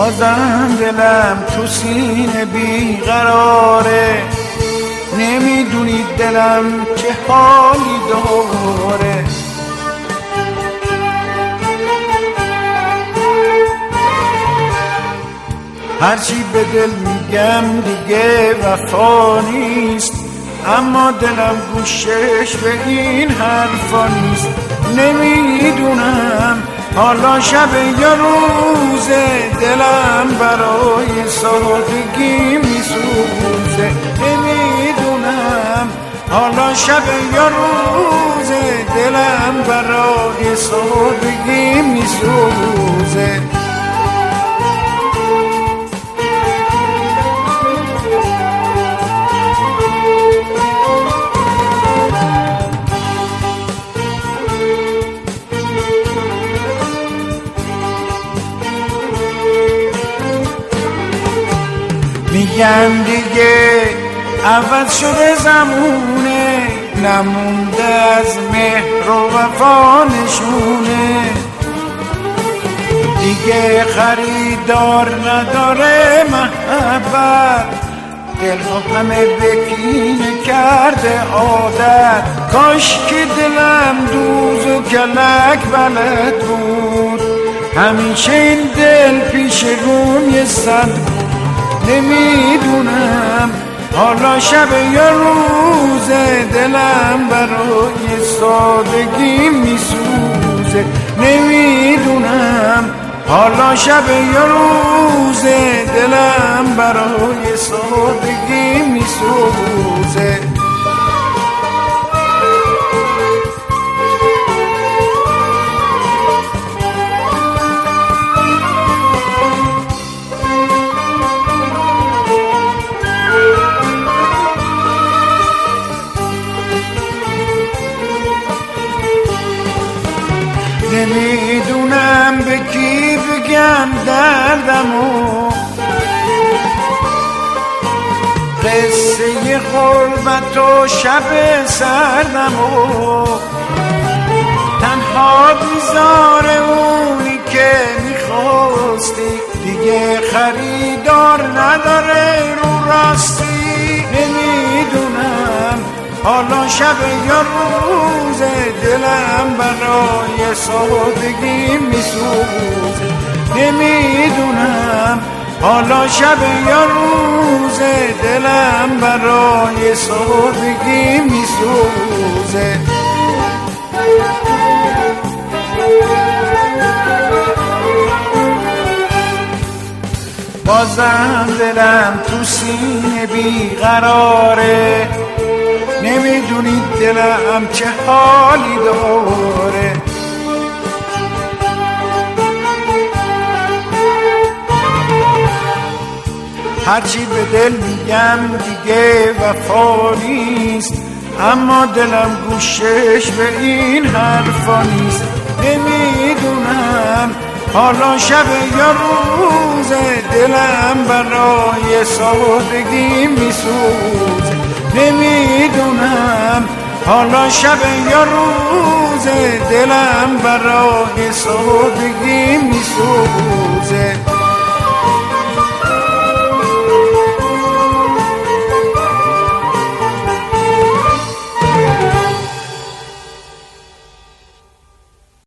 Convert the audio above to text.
بازم دلم تو سینه بیقراره، نمیدونی دلم چه حالی داره. هرچی به دل میگم دیگه وفا نیست، اما دلم گوشش به این حرفا نیست. نمیدونم حالا شب یا روزه، دلم برای سادگی میسوزه. نمیدونم حالا شب یا روزه، دلم برای سادگی میسوزه. میگن دیگه عوض شده زمونه، نمونده از مهر و وفا نشونه. دیگه خریدار نداره محبت، دلها همه بکینه کرده عادت. کاش که دلم دوز و کلک بلد بود، همیشه این دل پیش روم یه صد. نمیدونم حالا شب یا روزه، دلم برای سادگی میسوزه. نمیدونم حالا شب یا روزه، دلم برای سادگی میسوزه. نمیدونم به کی بگم دردمو، قصه غربت و شب سردمو. تنها بیزار اونی که میخواستی، دیگه خریدار نداره رو راستی. نمیدونم حالا شب یا روزه، دلم برای سادگی میسوزه. نمیدونم حالا شب یا روزه، دلم برای سادگی میسوزه. بازم دلم تو سینه بیقراره، نمیدونی دلم چه حالی داره. هرچی به دل میگم دیگه وفا نیست، اما دلم گوشش به این حرفا نیست. نمیدونم حالا شب یا روزه، دلم برای سادگی میسوزه. نمیدونم حالا شب یا روزه، دلم برای سادگی میسوزه.